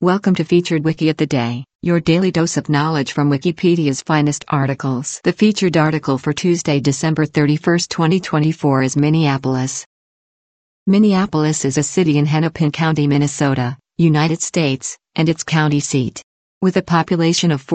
Welcome to Featured Wiki of the Day, your daily dose of knowledge from Wikipedia's finest articles. The featured article for Tuesday, December 31, 2024 is Minneapolis. Minneapolis is a city in Hennepin County, Minnesota, United States, and its county seat. With a population of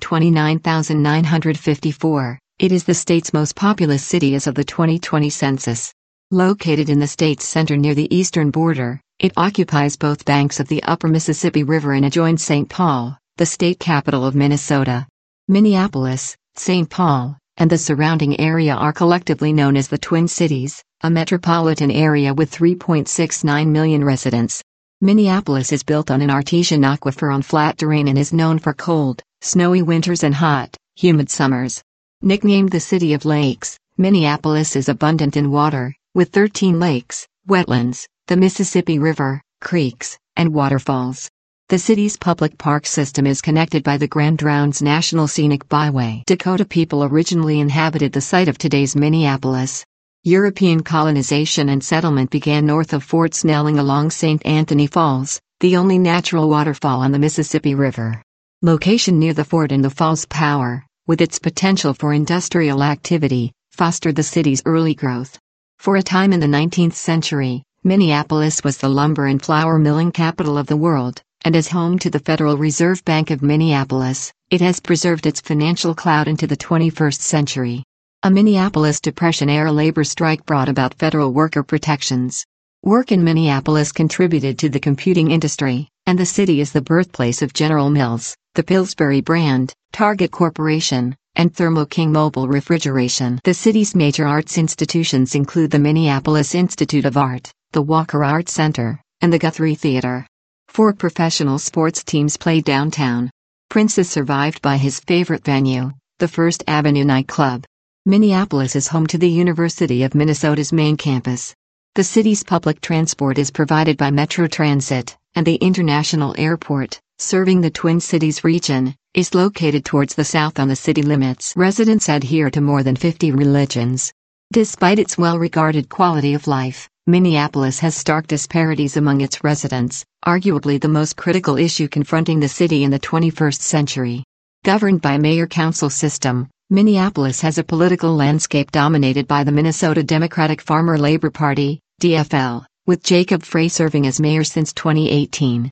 429,954, it is the state's most populous city as of the 2020 census. Located in the state's center near the eastern border, it occupies both banks of the upper Mississippi River and adjoins St. Paul, the state capital of Minnesota. Minneapolis, St. Paul, and the surrounding area are collectively known as the Twin Cities, a metropolitan area with 3.69 million residents. Minneapolis is built on an artesian aquifer on flat terrain and is known for cold, snowy winters and hot, humid summers. Nicknamed the City of Lakes, Minneapolis is abundant in water, with 13 lakes, wetlands, the Mississippi River, creeks, and waterfalls. The city's public park system is connected by the Grand Rounds National Scenic Byway. Dakota people originally inhabited the site of today's Minneapolis. European colonization and settlement began north of Fort Snelling along St. Anthony Falls, the only natural waterfall on the Mississippi River. Location near the fort and the fall's power, with its potential for industrial activity, fostered the city's early growth. For a time in the 19th century, Minneapolis was the lumber and flour milling capital of the world, and as home to the Federal Reserve Bank of Minneapolis, it has preserved its financial clout into the 21st century. A Minneapolis Depression-era labor strike brought about federal worker protections. Work in Minneapolis contributed to the computing industry, and the city is the birthplace of General Mills, the Pillsbury brand, Target Corporation, and Thermo King Mobile Refrigeration. The city's major arts institutions include the Minneapolis Institute of Art, the Walker Art Center, and the Guthrie Theater. 4 professional sports teams play downtown. Prince is survived by his favorite venue, the First Avenue nightclub. Minneapolis is home to the University of Minnesota's main campus. The city's public transport is provided by Metro Transit, and the International Airport, serving the Twin Cities region, is located towards the south on the city limits. Residents adhere to more than 50 religions. Despite its well-regarded quality of life, Minneapolis has stark disparities among its residents, arguably the most critical issue confronting the city in the 21st century. Governed by a mayor-council system, Minneapolis has a political landscape dominated by the Minnesota Democratic Farmer-Labor Party, DFL, with Jacob Frey serving as mayor since 2018.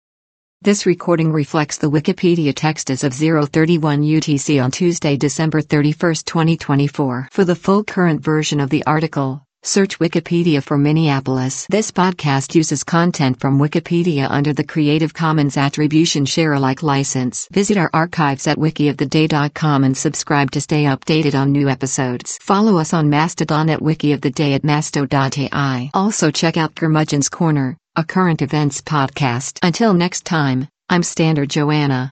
This recording reflects the Wikipedia text as of 0:31 UTC on Tuesday, December 31, 2024. For the full current version of the article, search Wikipedia for Minneapolis. This podcast uses content from Wikipedia under the Creative Commons Attribution Share-alike license. Visit our archives at wikioftheday.com and subscribe to stay updated on new episodes. Follow us on Mastodon at wikioftheday@masto.ai. Also check out Curmudgeon's Corner, a current events podcast. Until next time, I'm Standard Joanna.